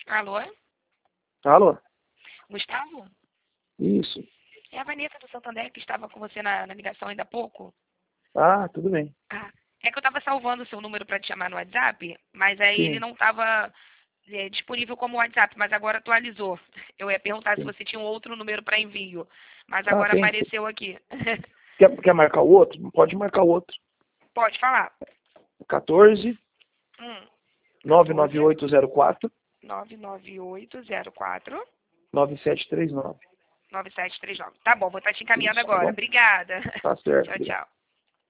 Alô? Alô? Gustavo? Isso. É a Vanessa do Santander que estava com você na ligação ainda há pouco? Ah, tudo bem. Ah, é que eu estava salvando o seu número para te chamar no WhatsApp, mas aí ele Sim, não estava disponível como WhatsApp, mas agora atualizou. Eu ia perguntar se sim. você tinha um outro número para envio, mas Ah, agora tem. apareceu aqui. Quer marcar o outro? Pode marcar o outro. Pode falar. 14 14 99804 99804 9739. 9739. Tá bom, vou estar te encaminhando Isso, tá agora. bom? Obrigada. Tá certo. Tchau, Obrigado. tchau.